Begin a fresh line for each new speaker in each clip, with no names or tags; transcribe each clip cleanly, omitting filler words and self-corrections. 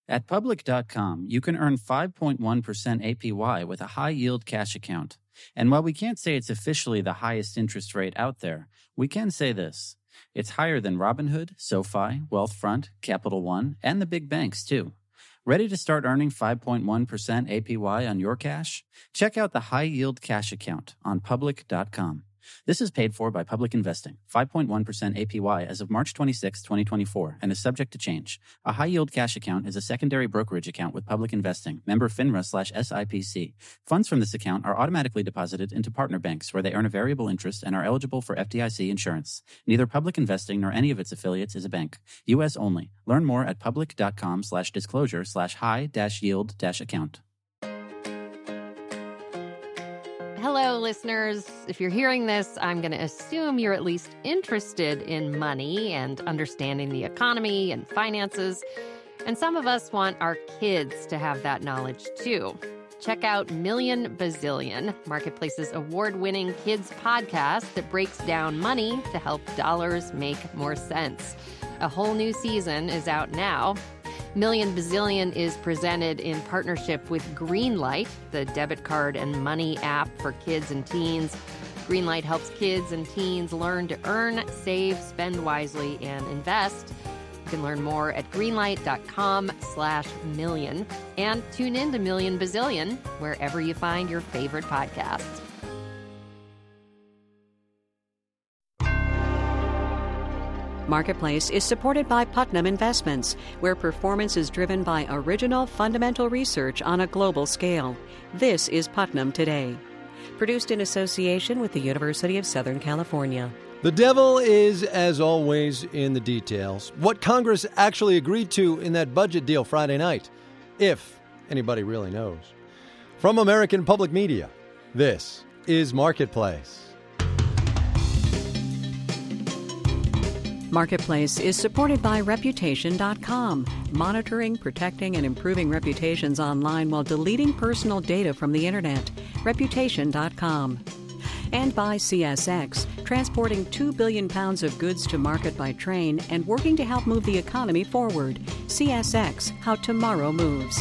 At Public.com, you can earn 5.1% APY with a high-yield cash account. And while we can't say it's officially the highest interest rate out there, we can say this. It's higher than Robinhood, SoFi, Wealthfront, Capital One, and the big banks, too. Ready to start earning 5.1% APY on your cash? Check out the high-yield cash account on Public.com. This is paid for by Public Investing, 5.1% APY as of March 26, 2024, and is subject to change. A high-yield cash account is a secondary brokerage account with Public Investing, member FINRA/SIPC. Funds from this account are automatically deposited into partner banks where they earn a variable interest and are eligible for FDIC insurance. Neither Public Investing nor any of its affiliates is a bank. U.S. only. Learn more at public.com/disclosure/high-yield-account.
Hello, listeners. If you're hearing this, I'm going to assume you're at least interested in money and understanding the economy and finances. And some of us want our kids to have that knowledge, too. Check out Million Bazillion, Marketplace's award-winning kids podcast that breaks down money to help dollars make more sense. A whole new season is out now. Million Bazillion is presented in partnership with Greenlight, the debit card and money app for kids and teens. Greenlight helps kids and teens learn to earn, save, spend wisely, and invest. You can learn more at greenlight.com/million and tune in to Million Bazillion wherever you find your favorite podcasts.
Marketplace is supported by Putnam Investments, where performance is driven by original fundamental research on a global scale. This is Putnam Today. Produced in association with the University of Southern California.
The devil is, as always, in the details. What Congress actually agreed to in that budget deal Friday night, if anybody really knows. From American Public Media, this is Marketplace.
Marketplace is supported by Reputation.com, monitoring, protecting, and improving reputations online while deleting personal data from the Internet. Reputation.com. And by CSX, transporting 2 billion pounds of goods to market by train and working to help move the economy forward. CSX, how tomorrow moves.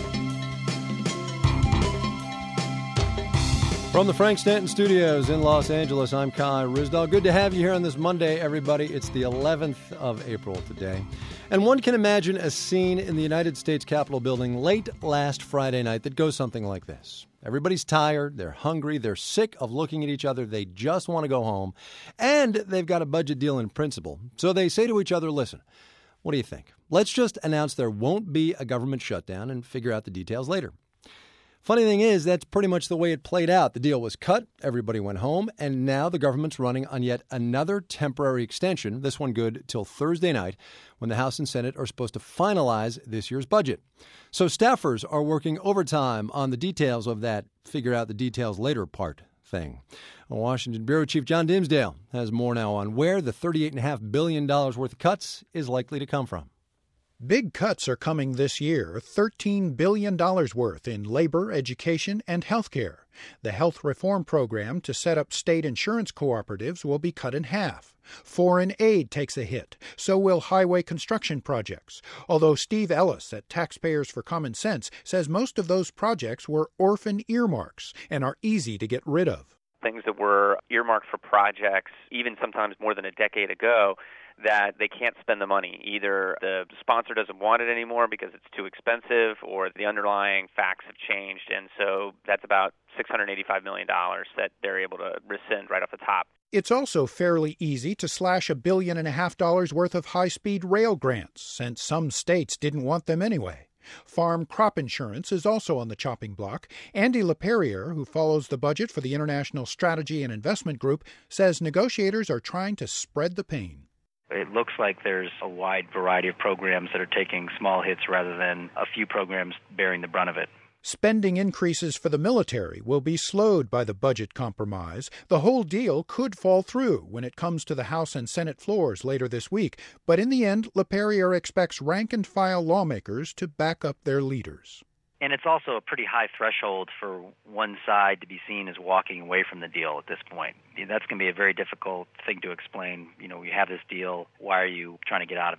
From the Frank Stanton Studios in Los Angeles, I'm Kai Ryssdal. Good to have you here on this Monday, everybody. It's the 11th of April today. And one can imagine a scene in the United States Capitol building late last Friday night that goes something like this. Everybody's tired, they're hungry, they're sick of looking at each other, they just want to go home, and they've got a budget deal in principle. So they say to each other, listen, what do you think? Let's just announce there won't be a government shutdown and figure out the details later. Funny thing is, that's pretty much the way it played out. The deal was cut, everybody went home, and now the government's running on yet another temporary extension, this one good till Thursday night, when the House and Senate are supposed to finalize this year's budget. So staffers are working overtime on the details of that figure out the details later part thing. Washington Bureau Chief John Dimsdale has more now on where the $38.5 billion worth of cuts is likely to come from.
Big cuts are coming this year, $13 billion worth in labor, education, and health care. The health reform program to set up state insurance cooperatives will be cut in half. Foreign aid takes a hit, so will highway construction projects. Although Steve Ellis at Taxpayers for Common Sense says most of those projects were orphan earmarks and are easy to get rid of.
Things that were earmarked for projects, even sometimes more than a decade ago, that they can't spend the money. Either the sponsor doesn't want it anymore because it's too expensive, or the underlying facts have changed. And so that's about $685 million that they're able to rescind right off the top.
It's also fairly easy to slash $1.5 billion worth of high-speed rail grants, since some states didn't want them anyway. Farm crop insurance is also on the chopping block. Andy LaPerriere, who follows the budget for the International Strategy and Investment Group, says negotiators are trying to spread the pain.
It looks like there's a wide variety of programs that are taking small hits rather than a few programs bearing the brunt of it.
Spending increases for the military will be slowed by the budget compromise. The whole deal could fall through when it comes to the House and Senate floors later this week. But in the end, LaPerriere expects rank-and-file lawmakers to back up their leaders.
And it's also a pretty high threshold for one side to be seen as walking away from the deal at this point. That's going to be a very difficult thing to explain. We have this deal. Why are you trying to get out of it?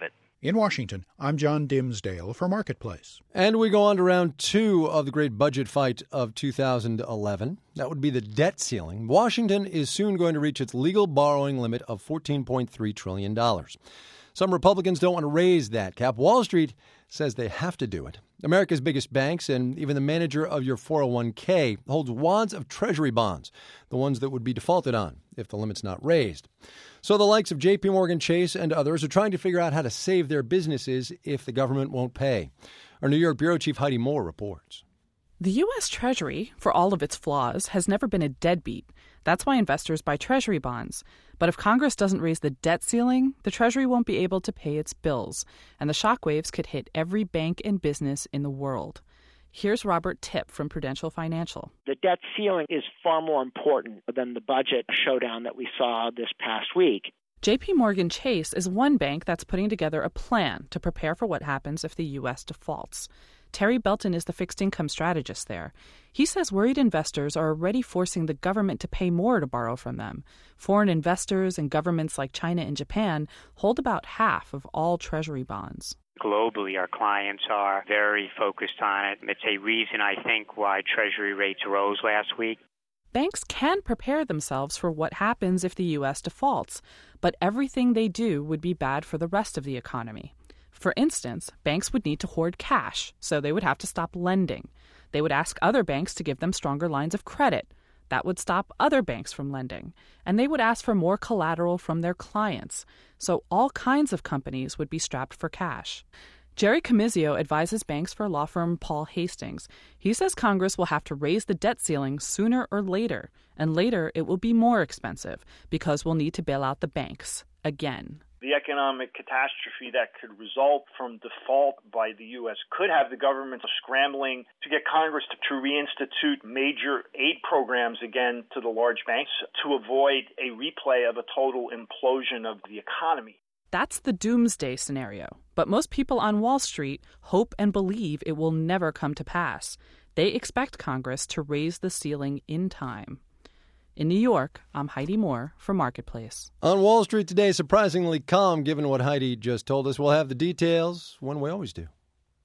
In Washington, I'm John Dimsdale for Marketplace.
And we go on to round two of the great budget fight of 2011. That would be the debt ceiling. Washington is soon going to reach its legal borrowing limit of $14.3 trillion. Some Republicans don't want to raise that cap. Wall Street says they have to do it. America's biggest banks and even the manager of your 401k holds wads of Treasury bonds, the ones that would be defaulted on if the limit's not raised. So the likes of J.P. Morgan Chase and others are trying to figure out how to save their businesses if the government won't pay. Our New York bureau chief Heidi Moore reports.
The U.S. Treasury, for all of its flaws, has never been a deadbeat. That's why investors buy Treasury bonds. But if Congress doesn't raise the debt ceiling, the Treasury won't be able to pay its bills, and the shockwaves could hit every bank and business in the world. Here's Robert Tipp from Prudential Financial.
The debt ceiling is far more important than the budget showdown that we saw this past week.
J.P. Morgan Chase is one bank that's putting together a plan to prepare for what happens if the U.S. defaults. Terry Belton is the fixed income strategist there. He says worried investors are already forcing the government to pay more to borrow from them. Foreign investors and governments like China and Japan hold about half of all Treasury bonds.
Globally, our clients are very focused on it. It's a reason, I think, why Treasury rates rose last week.
Banks can prepare themselves for what happens if the U.S. defaults, but everything they do would be bad for the rest of the economy. For instance, banks would need to hoard cash, so they would have to stop lending. They would ask other banks to give them stronger lines of credit. That would stop other banks from lending. And they would ask for more collateral from their clients. So all kinds of companies would be strapped for cash. Jerry Comizio advises banks for law firm Paul Hastings. He says Congress will have to raise the debt ceiling sooner or later. And later it will be more expensive because we'll need to bail out the banks again.
The economic catastrophe that could result from default by the U.S. could have the government scrambling to get Congress to reinstitute major aid programs again to the large banks to avoid a replay of a total implosion of the economy.
That's the doomsday scenario. But most people on Wall Street hope and believe it will never come to pass. They expect Congress to raise the ceiling in time. In New York, I'm Heidi Moore for Marketplace.
On Wall Street today, surprisingly calm given what Heidi just told us. We'll have the details when we always do.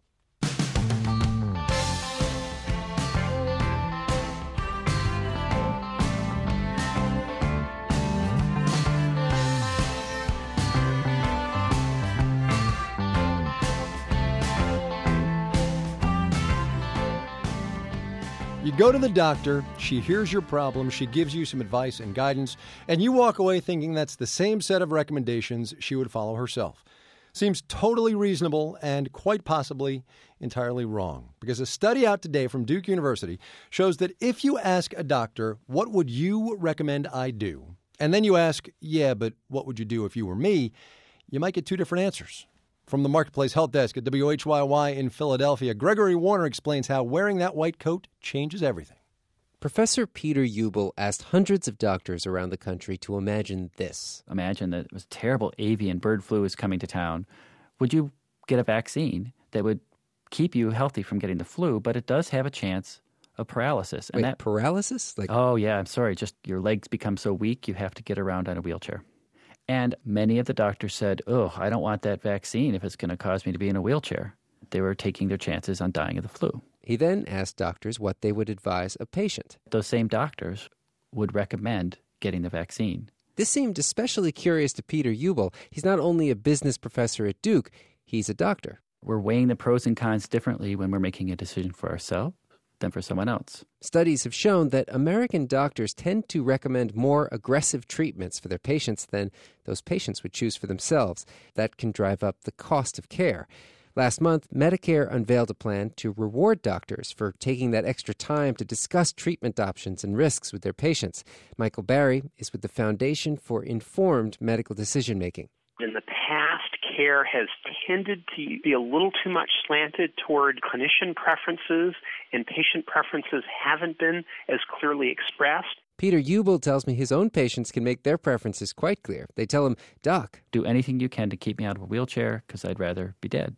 You go to the doctor, she hears your problem, she gives you some advice and guidance, and you walk away thinking that's the same set of recommendations she would follow herself. Seems totally reasonable and quite possibly entirely wrong. Because a study out today from Duke University shows that if you ask a doctor, what would you recommend I do? And then you ask, yeah, but what would you do if you were me? You might get two different answers. From the Marketplace Health Desk at WHYY in Philadelphia, Gregory Warner explains how wearing that white coat changes everything.
Professor Peter Ubel asked hundreds of doctors around the country to imagine this.
Imagine that it was terrible avian bird flu is coming to town. Would you get a vaccine that would keep you healthy from getting the flu, but it does have a chance of paralysis?
And that paralysis?
Oh, yeah, I'm sorry. Just your legs become so weak you have to get around on a wheelchair. And many of the doctors said, I don't want that vaccine if it's going to cause me to be in a wheelchair. They were taking their chances on dying of the flu.
He then asked doctors what they would advise a patient.
Those same doctors would recommend getting the vaccine.
This seemed especially curious to Peter Ubel. He's not only a business professor at Duke, he's a doctor.
We're weighing the pros and cons differently when we're making a decision for ourselves than for someone else.
Studies have shown that American doctors tend to recommend more aggressive treatments for their patients than those patients would choose for themselves. That can drive up the cost of care. Last month, Medicare unveiled a plan to reward doctors for taking that extra time to discuss treatment options and risks with their patients. Michael Barry is with the Foundation for Informed Medical Decision-Making.
In the past, care has tended to be a little too much slanted toward clinician preferences, and patient preferences haven't been as clearly expressed.
Peter Ubel tells me his own patients can make their preferences quite clear. They tell him, Doc,
do anything you can to keep me out of a wheelchair because I'd rather be dead.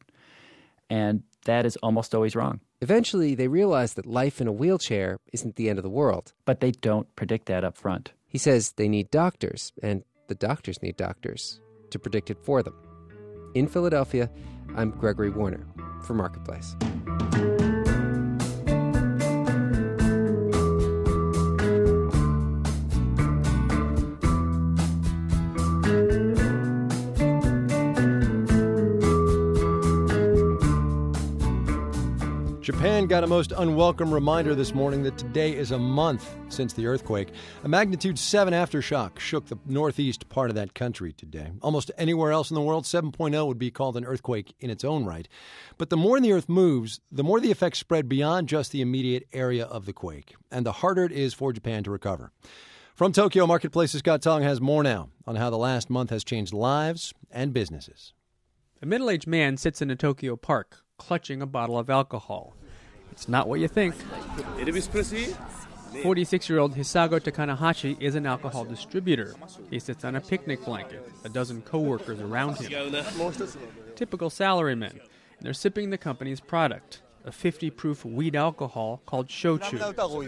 And that is almost always wrong.
Eventually, they realize that life in a wheelchair isn't the end of the world.
But they don't predict that up front.
He says they need doctors, and the doctors need doctors to predict it for them. In Philadelphia, I'm Gregory Warner for Marketplace.
Japan got a most unwelcome reminder this morning that today is a month since the earthquake. A magnitude 7 aftershock shook the northeast part of that country today. Almost anywhere else in the world, 7.0 would be called an earthquake in its own right. But the more the earth moves, the more the effects spread beyond just the immediate area of the quake, and the harder it is for Japan to recover. From Tokyo, Marketplace's Scott Tong has more now on how the last month has changed lives and businesses.
A middle-aged man sits in a Tokyo park, clutching a bottle of alcohol. It's not what you think. 46-year-old Hisago Takanahashi is an alcohol distributor. He sits on a picnic blanket, a dozen co-workers around him. Typical salarymen, and they're sipping the company's product, a 50-proof wheat alcohol called shochu.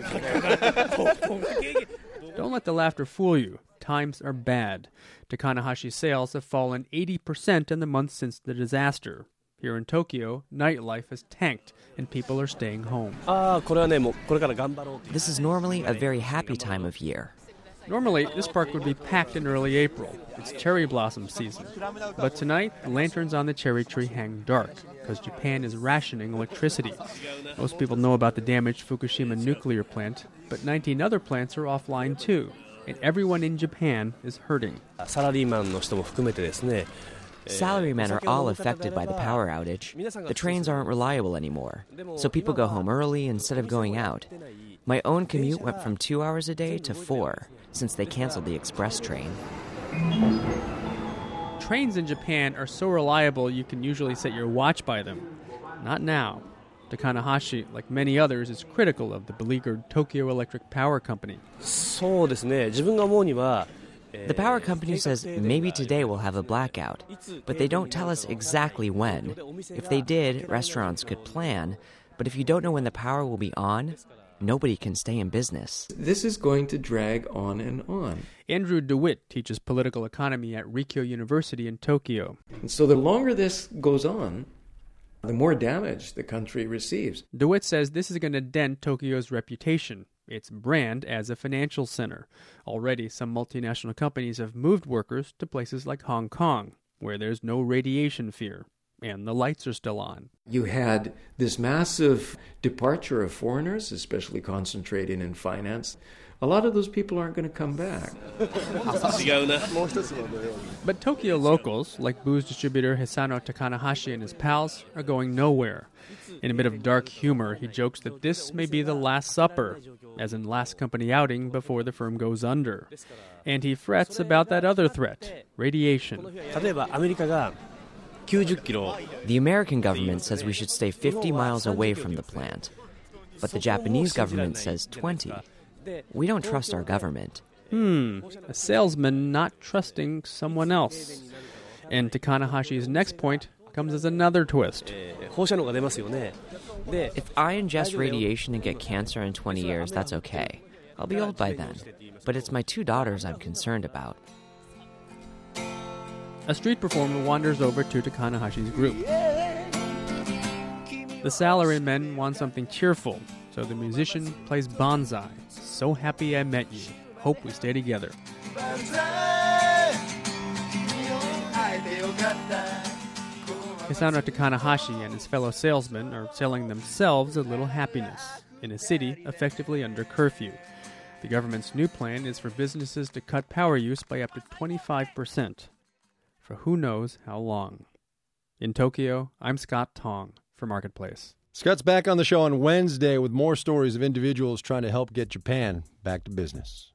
Don't let the laughter fool you. Times are bad. Takanahashi's sales have fallen 80% in the months since the disaster. Here in Tokyo, nightlife has tanked, and people are staying home.
This is normally a very happy time of year.
Normally, this park would be packed in early April. It's cherry blossom season. But tonight, the lanterns on the cherry tree hang dark, because Japan is rationing electricity. Most people know about the damaged Fukushima nuclear plant, but 19 other plants are offline too, and everyone in Japan is hurting.
Salarymen are all affected by the power outage. The trains aren't reliable anymore, so people go home early instead of going out. My own commute went from 2 hours a day to 4, since they canceled the express train.
Trains in Japan are so reliable you can usually set your watch by them. Not now. Takanahashi, like many others, is critical of the beleaguered Tokyo Electric Power Company.
The power company says maybe today we'll have a blackout, but they don't tell us exactly when. If they did, restaurants could plan, but if you don't know when the power will be on, nobody can stay in business.
This is going to drag on and on.
Andrew DeWitt teaches political economy at Rikyo University in Tokyo.
And so the longer this goes on, the more damage the country receives.
DeWitt says this is going to dent Tokyo's reputation, its brand as a financial center. Already, some multinational companies have moved workers to places like Hong Kong, where there's no radiation fear, and the lights are still on.
You had this massive departure of foreigners, especially concentrated in finance. A lot of those people aren't going to come back.
But Tokyo locals, like booze distributor Hisano Takanahashi and his pals, are going nowhere. In a bit of dark humor, he jokes that this may be the last supper, as in last company outing before the firm goes under. And he frets about that other threat, radiation.
The American government says we should stay 50 miles away from the plant, but the Japanese government says 20. We don't trust our government.
A salesman not trusting someone else. And Takanahashi's next point comes as another twist.
If I ingest radiation and get cancer in 20 years, that's okay. I'll be old by then. But it's my 2 daughters I'm concerned about.
A street performer wanders over to Takanahashi's group. The salarymen want something cheerful, so the musician plays Banzai. So happy I met you. Hope we stay together. Hisano Takanahashi and his fellow salesmen are selling themselves a little happiness in a city effectively under curfew. The government's new plan is for businesses to cut power use by up to 25%. For who knows how long. In Tokyo, I'm Scott Tong for Marketplace.
Scott's back on the show on Wednesday with more stories of individuals trying to help get Japan back to business.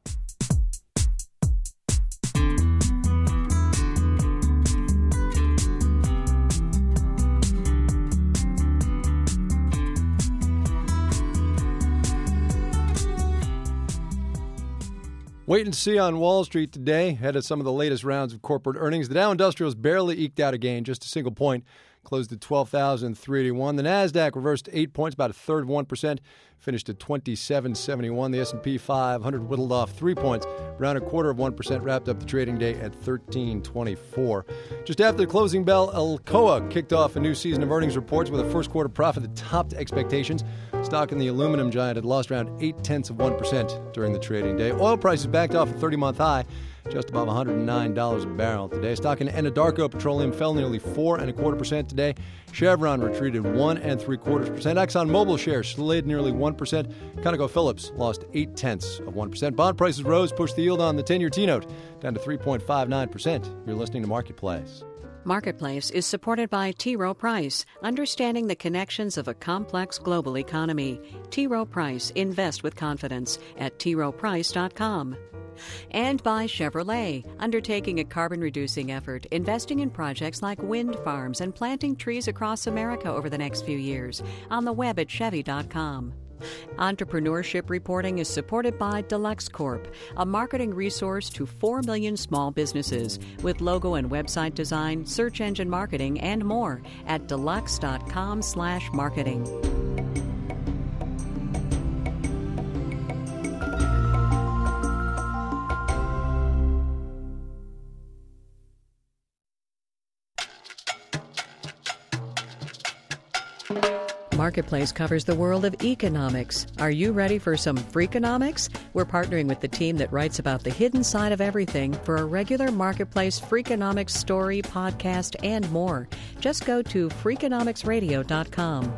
Wait and see on Wall Street today. Ahead of some of the latest rounds of corporate earnings, the Dow Industrials barely eked out a gain, just a single point, closed at 12,381. The NASDAQ reversed 8 points, about a third of 1%, finished at 2771. The S&P 500 whittled off 3 points, around a quarter of 1%, wrapped up the trading day at 1324. Just after the closing bell, Alcoa kicked off a new season of earnings reports with a first quarter profit that topped expectations. Stock in the aluminum giant had lost around 0.8% during the trading day. Oil prices backed off a 30-month high, just above $109 a barrel today. Stock in Anadarko Petroleum fell nearly 4.25% today. Chevron retreated 1.75%. ExxonMobil shares slid nearly 1%. ConocoPhillips lost 0.8%. Bond prices rose, pushed the yield on the 10-year T-note down to 3.59%. You're listening to Marketplace.
Marketplace is supported by T. Rowe Price, understanding the connections of a complex global economy. T. Rowe Price, invest with confidence at troweprice.com. And by Chevrolet, undertaking a carbon-reducing effort, investing in projects like wind farms and planting trees across America over the next few years. On the web at Chevy.com. Entrepreneurship reporting is supported by Deluxe Corp, a marketing resource to 4 million small businesses with logo and website design, search engine marketing, and more at deluxe.com/marketing. Marketplace covers the world of economics. Are you ready for some Freakonomics? We're partnering with the team that writes about the hidden side of everything for a regular Marketplace Freakonomics story, podcast, and more. Just go to Freakonomicsradio.com.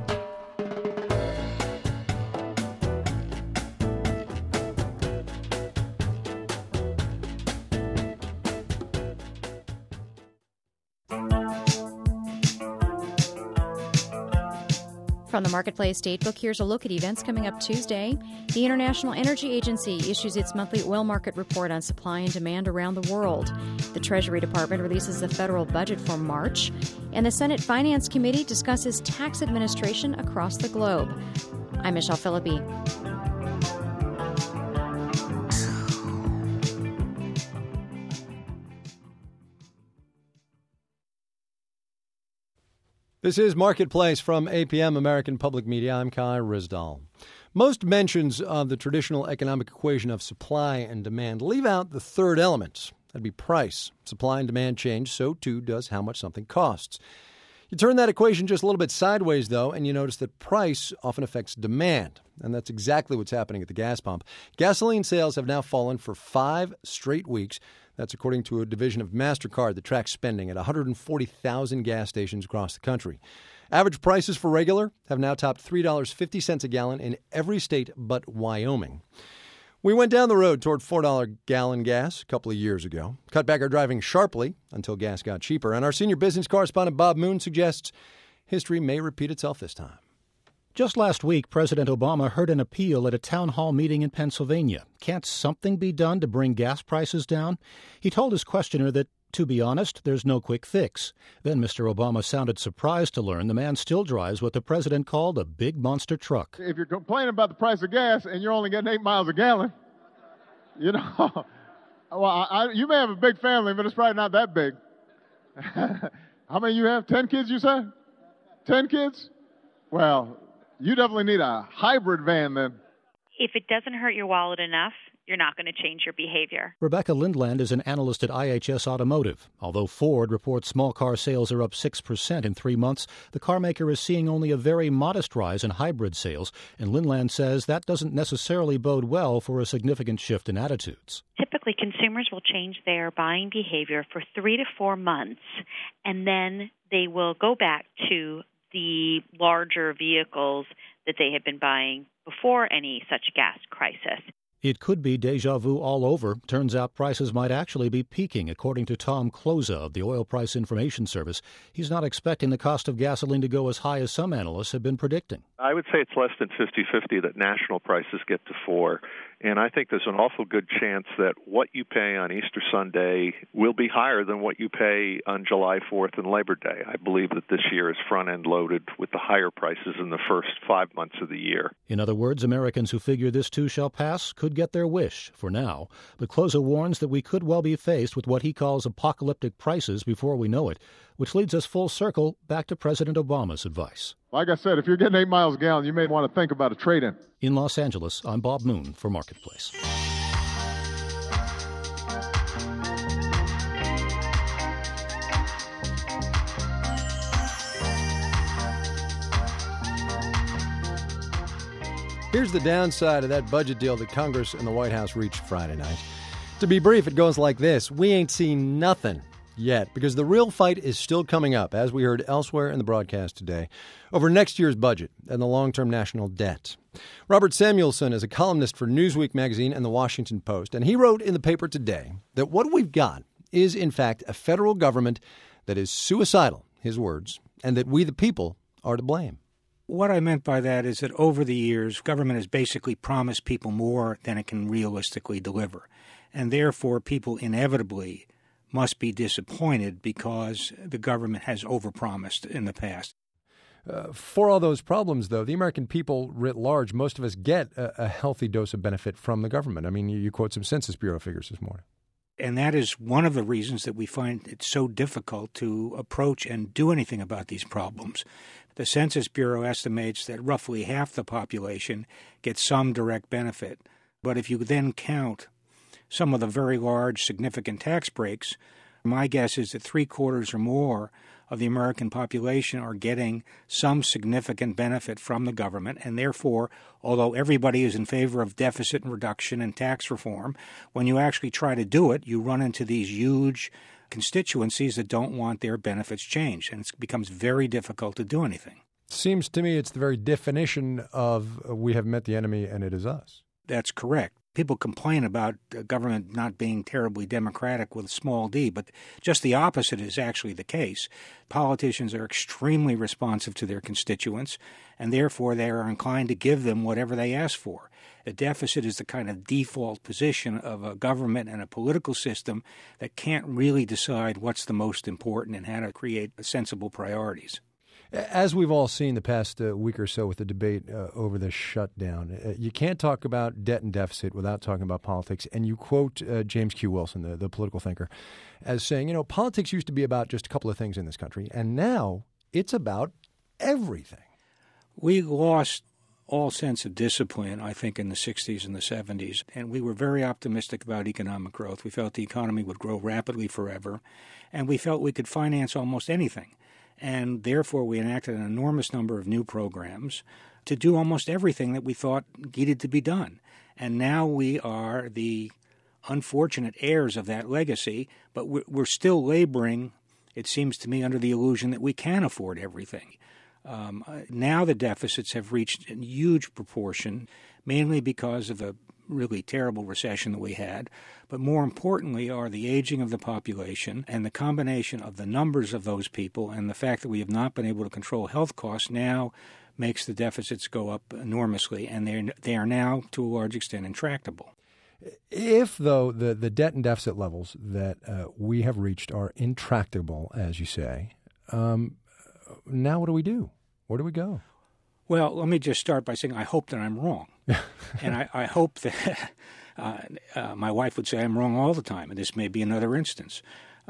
From the Marketplace Datebook, here's a look at events coming up Tuesday. The International Energy Agency issues its monthly oil market report on supply and demand around the world. The Treasury Department releases the federal budget for March. And the Senate Finance Committee discusses tax administration across the globe. I'm Michelle Philippi.
This is Marketplace from APM, American Public Media. I'm Kai Ryssdal. Most mentions of the traditional economic equation of supply and demand leave out the third element. That'd be price. Supply and demand change, so too does how much something costs. You turn that equation just a little bit sideways, though, and you notice that price often affects demand. And that's exactly what's happening at the gas pump. Gasoline sales have now fallen for 5 straight weeks. That's according to a division of MasterCard that tracks spending at 140,000 gas stations across the country. Average prices for regular have now topped $3.50 a gallon in every state but Wyoming. We went down the road toward $4 gallon gas a couple of years ago, cut back our driving sharply until gas got cheaper. And our senior business correspondent Bob Moon suggests history may repeat itself this time.
Just last week, President Obama heard an appeal at a town hall meeting in Pennsylvania. Can't something be done to bring gas prices down? He told his questioner that, to be honest, there's no quick fix. Then Mr. Obama sounded surprised to learn the man still drives what the president called a big monster truck.
If you're complaining about the price of gas and you're only getting 8 miles a gallon, you know, well, you may have a big family, but it's probably not that big. How many you have? 10 kids, you said? 10 kids? Well, you definitely need a hybrid van then.
If it doesn't hurt your wallet enough, you're not going to change your behavior.
Rebecca Lindland is an analyst at IHS Automotive. Although Ford reports small car sales are up 6% in 3 months, the car maker is seeing only a very modest rise in hybrid sales, and Lindland says that doesn't necessarily bode well for a significant shift in attitudes.
Typically, consumers will change their buying behavior for 3 to 4 months, and then they will go back to the larger vehicles that they had been buying before any such gas crisis.
It could be deja vu all over. Turns out prices might actually be peaking, according to Tom Kloza of the Oil Price Information Service. He's not expecting the cost of gasoline to go as high as some analysts have been predicting.
I would say it's less than 50-50 that national prices get to 4. And I think there's an awful good chance that what you pay on Easter Sunday will be higher than what you pay on July 4th and Labor Day. I believe that this year is front-end loaded with the higher prices in the first 5 months of the year.
In other words, Americans who figure this too shall pass could get their wish for now. But Kloza warns that we could well be faced with what he calls apocalyptic prices before we know it. which leads us full circle back to President Obama's advice.
Like I said, if you're getting 8 miles a gallon, you may want to think about a trade-in.
In Los Angeles, I'm Bob Moon for Marketplace.
Here's the downside of that budget deal that Congress and the White House reached Friday night. To be brief, it goes like this. We ain't seen nothing yet, because the real fight is still coming up, as we heard elsewhere in the broadcast today, over next year's budget and the long-term national debt. Robert Samuelson is a columnist for Newsweek magazine and the Washington Post, and he wrote in the paper today that what we've got is, in fact, a federal government that is suicidal, his words, and that we, the people, are to blame.
What I meant by that is that over the years, government has basically promised people more than it can realistically deliver. And therefore, people inevitably must be disappointed because the government has overpromised in the past.
For all those problems, though, the American people writ large, most of us get a healthy dose of benefit from the government. I mean, you quote some Census Bureau figures this morning.
And that is one of the reasons that we find it so difficult to approach and do anything about these problems. The Census Bureau estimates that roughly half the population gets some direct benefit. But if you then count some of the very large, significant tax breaks, my guess is that 3/4 or more of the American population are getting some significant benefit from the government, and therefore, although everybody is in favor of deficit reduction and tax reform, when you actually try to do it, you run into these huge constituencies that don't want their benefits changed, and it becomes very difficult to do anything.
Seems to me it's the very definition of we have met the enemy and it is us.
That's correct. People complain about government not being terribly democratic with a small d, but just the opposite is actually the case. Politicians are extremely responsive to their constituents, and therefore they are inclined to give them whatever they ask for. A deficit is the kind of default position of a government and a political system that can't really decide what's the most important and how to create sensible priorities.
As we've all seen the past week or so with the debate over the shutdown, you can't talk about debt and deficit without talking about politics. And you quote James Q. Wilson, the political thinker, as saying, politics used to be about just a couple of things in this country, and now it's about everything.
We lost all sense of discipline, I think, in the 60s and the 70s, and we were very optimistic about economic growth. We felt the economy would grow rapidly forever, and we felt we could finance almost anything. And therefore, we enacted an enormous number of new programs to do almost everything that we thought needed to be done. And now we are the unfortunate heirs of that legacy, but we're still laboring, it seems to me, under the illusion that we can afford everything. Now the deficits have reached a huge proportion, mainly because of a really terrible recession that we had, but more importantly are the aging of the population and the combination of the numbers of those people and the fact that we have not been able to control health costs now makes the deficits go up enormously, and they are now, to a large extent, intractable.
If, though, the debt and deficit levels that we have reached are intractable, as you say, now what do we do? Where do we go?
Well, let me just start by saying I hope that I'm wrong. And I hope that my wife would say I'm wrong all the time, and this may be another instance.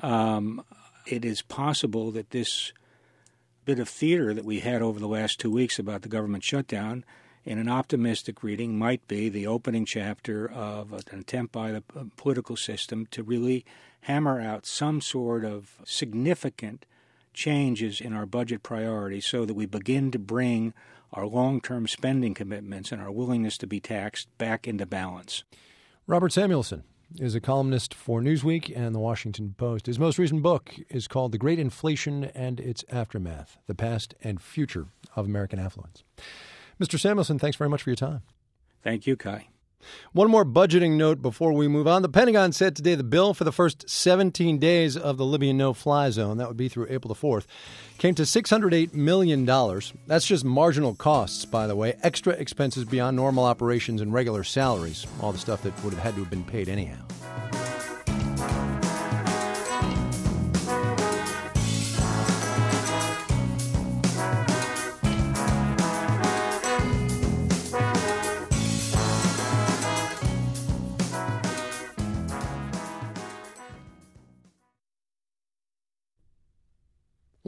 It is possible that this bit of theater that we had over the last 2 weeks about the government shutdown, in an optimistic reading, might be the opening chapter of an attempt by the political system to really hammer out some sort of significant changes in our budget priorities so that we begin to bring our long-term spending commitments and our willingness to be taxed back into balance.
Robert Samuelson is a columnist for Newsweek and the Washington Post. His most recent book is called The Great Inflation and Its Aftermath, The Past and Future of American Affluence. Mr. Samuelson, thanks very much for your time.
Thank you, Kai.
One more budgeting note before we move on. The Pentagon said today the bill for the first 17 days of the Libyan no-fly zone, that would be through April the 4th, came to $608 million. That's just marginal costs, by the way, extra expenses beyond normal operations and regular salaries, all the stuff that would have had to have been paid anyhow.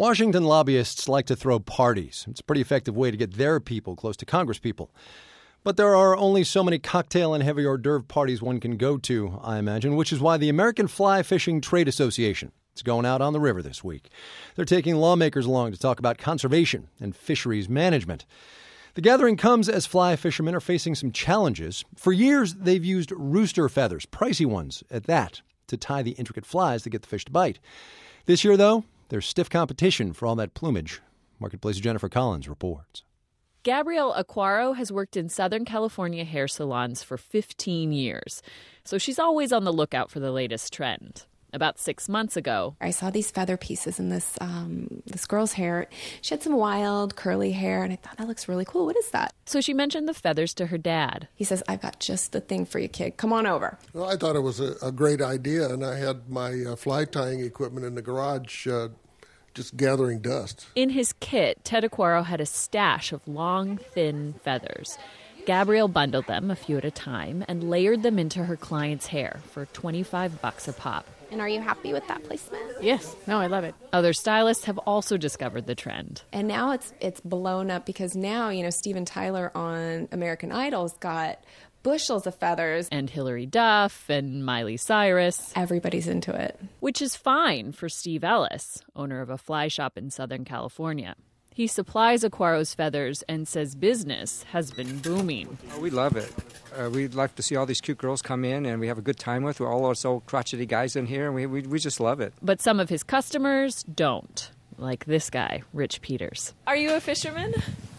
Washington lobbyists like to throw parties. It's a pretty effective way to get their people close to Congress people. But there are only so many cocktail and heavy hors d'oeuvre parties one can go to, I imagine, which is why the American Fly Fishing Trade Association is going out on the river this week. They're taking lawmakers along to talk about conservation and fisheries management. The gathering comes as fly fishermen are facing some challenges. For years, they've used rooster feathers, pricey ones at that, to tie the intricate flies that get the fish to bite. This year, though, there's stiff competition for all that plumage. Marketplace's Jennifer Collins reports.
Gabrielle Aquaro has worked in Southern California hair salons for 15 years, so she's always on the lookout for the latest trend. About 6 months ago,
I saw these feather pieces in this girl's hair. She had some wild curly hair, and I thought, that looks really cool. What is that?
So she mentioned the feathers to her dad.
He says, I've got just the thing for you, kid. Come on over.
Well, I thought it was a great idea, and I had my fly tying equipment in the garage just gathering dust.
In his kit, Ted Aquaro had a stash of long, thin feathers. Gabrielle bundled them a few at a time and layered them into her client's hair for $25 a pop.
And are you happy with that placement?
Yes. No, I love it. Other stylists have also discovered the trend.
And now it's blown up because now, Steven Tyler on American Idol's got bushels of feathers.
And Hillary Duff and Miley Cyrus.
Everybody's into it.
Which is fine for Steve Ellis, owner of a fly shop in Southern California. He supplies Aquaro's feathers and says business has been booming.
We love it. We'd like to see all these cute girls come in and we have a good time with all those old crotchety guys in here, and we just love it.
But some of his customers don't, like this guy, Rich Peters. Are you a fisherman?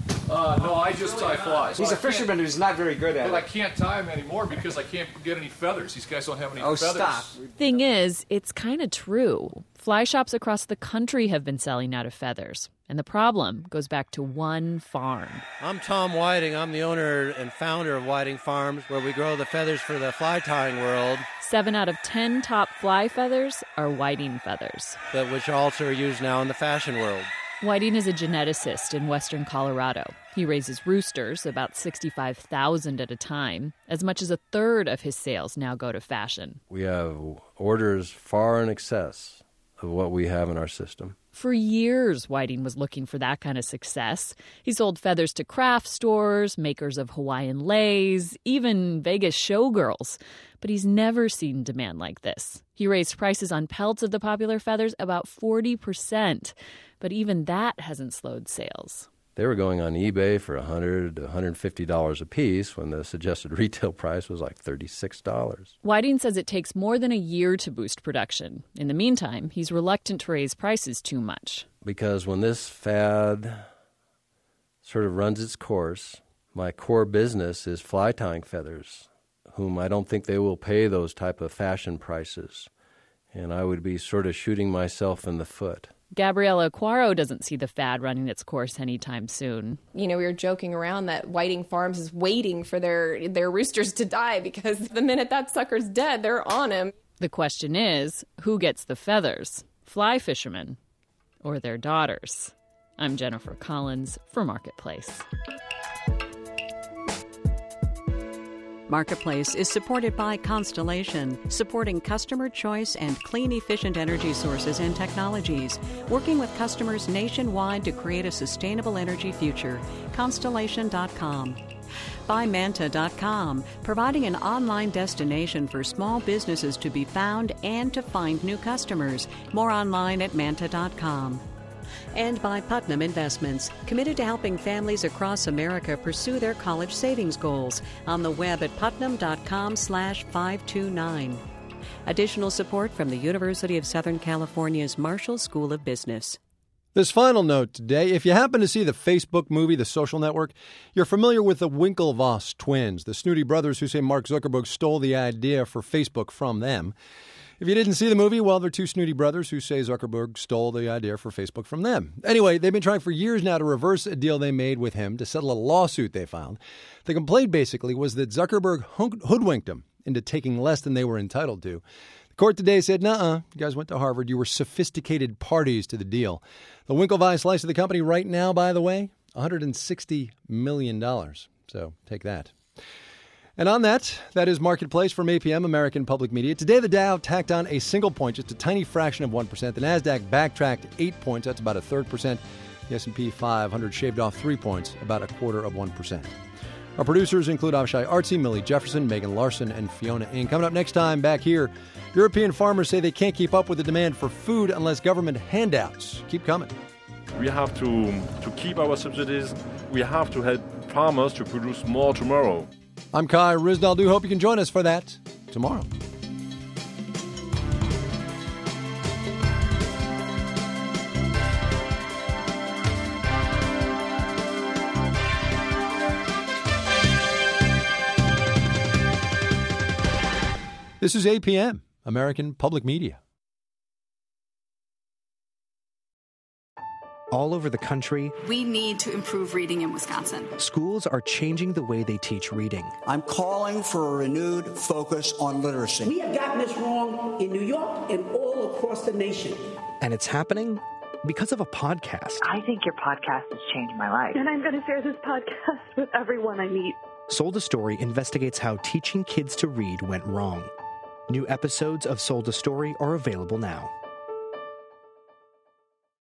No, I just tie flies.
He's a fisherman who's not very good at it.
But I can't tie them anymore because I can't get any feathers. These guys don't have any feathers.
Stop.
Thing is, it's kind of true. Fly shops across the country have been selling out of feathers. And the problem goes back to one farm.
I'm Tom Whiting. I'm the owner and founder of Whiting Farms, where we grow the feathers for the fly tying world.
7 out of 10 top fly feathers are Whiting feathers.
But which also are used now in the fashion world.
Whiting is a geneticist in western Colorado. He raises roosters, about 65,000 at a time. As much as a third of his sales now go to fashion.
We have orders far in excess of what we have in our system.
For years, Whiting was looking for that kind of success. He sold feathers to craft stores, makers of Hawaiian leis, even Vegas showgirls. But he's never seen demand like this. He raised prices on pelts of the popular feathers about 40%. But even that hasn't slowed sales.
They were going on eBay for $100 to $150 a piece when the suggested retail price was like $36.
Whiting says it takes more than a year to boost production. In the meantime, he's reluctant to raise prices too much.
Because when this fad sort of runs its course, my core business is fly tying feathers, whom I don't think they will pay those type of fashion prices. And I would be sort of shooting myself in the foot.
Gabrielle Aquaro doesn't see the fad running its course anytime soon.
We were joking around that Whiting Farms is waiting for their roosters to die because the minute that sucker's dead, they're on him.
The question is, who gets the feathers? Fly fishermen or their daughters? I'm Jennifer Collins for Marketplace.
Marketplace is supported by Constellation, supporting customer choice and clean, efficient energy sources and technologies, working with customers nationwide to create a sustainable energy future. Constellation.com. By Manta.com, providing an online destination for small businesses to be found and to find new customers. More online at Manta.com. And by Putnam Investments, committed to helping families across America pursue their college savings goals. On the web at putnam.com/529. Additional support from the University of Southern California's Marshall School of Business.
This final note today, if you happen to see the Facebook movie, The Social Network, you're familiar with the Winklevoss twins, the snooty brothers who say Mark Zuckerberg stole the idea for Facebook from them. If you didn't see the movie, well, they're two snooty brothers who say Zuckerberg stole the idea for Facebook from them. Anyway, they've been trying for years now to reverse a deal they made with him to settle a lawsuit they filed. The complaint basically was that Zuckerberg hoodwinked them into taking less than they were entitled to. The court today said, nuh-uh, you guys went to Harvard. You were sophisticated parties to the deal. The Winklevoss slice of the company right now, by the way, $160 million. So take that. And on that is Marketplace from APM, American Public Media. Today, the Dow tacked on a single point, just a tiny fraction of 1%. The NASDAQ backtracked 8 points. That's about a third percent. The S&P 500 shaved off 3 points, about a quarter of 1%. Our producers include Avishai Artsy, Millie Jefferson, Megan Larson, and Fiona Ng. Coming up next time back here, European farmers say they can't keep up with the demand for food unless government handouts keep coming.
We have to keep our subsidies. We have to help farmers to produce more tomorrow.
I'm Kai Ryssdal. Do hope you can join us for that tomorrow. This is APM, American Public Media.
All over the country,
we need to improve reading in Wisconsin.
Schools are changing the way they teach reading.
I'm calling for a renewed focus on literacy.
We have gotten this wrong in New York and all across the nation.
And it's happening because of a podcast.
I think your podcast has changed my life.
And I'm going to share this podcast with everyone I meet.
Sold a Story investigates how teaching kids to read went wrong. New episodes of Sold a Story are available now.